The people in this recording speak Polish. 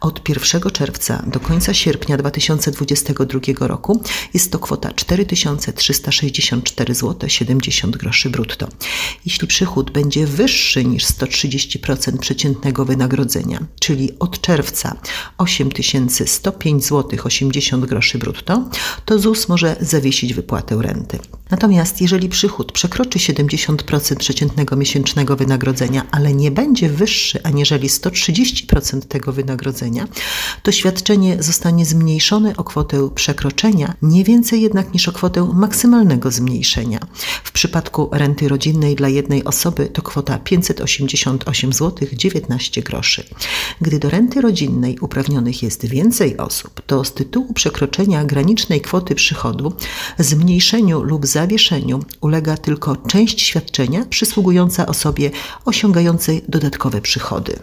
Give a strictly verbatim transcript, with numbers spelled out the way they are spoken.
Od pierwszego czerwca do końca sierpnia dwa tysiące dwudziestego drugiego roku jest to kwota cztery tysiące trzysta sześćdziesiąt cztery złote siedemdziesiąt groszy brutto. Jeśli przychód będzie wyższy niż sto trzydzieści procent przeciętnego wynagrodzenia, czyli od czerwca osiem tysięcy sto pięć złotych osiemdziesiąt groszy brutto, to ZUS może zawiesić wypłatę renty. Natomiast jeżeli przychód przekroczy siedemdziesiąt procent przeciętnego miesięcznego wynagrodzenia, ale nie będzie wyższy aniżeli sto trzydzieści procent tego wynagrodzenia, to świadczenie zostanie zmniejszone o kwotę przekroczenia, nie więcej jednak niż o kwotę maksymalnego zmniejszenia. W przypadku renty rodzinnej dla jednej osoby to kwota pięćset osiemdziesiąt osiem złotych dziewiętnaście groszy. Gdy do renty rodzinnej uprawnionych jest więcej osób, to z tytułu przekroczenia granicznej kwoty przychodu zmniejszeniu lub zawieszeniu ulega tylko część świadczenia przysługująca osobie osiągającej dodatkowe przychody.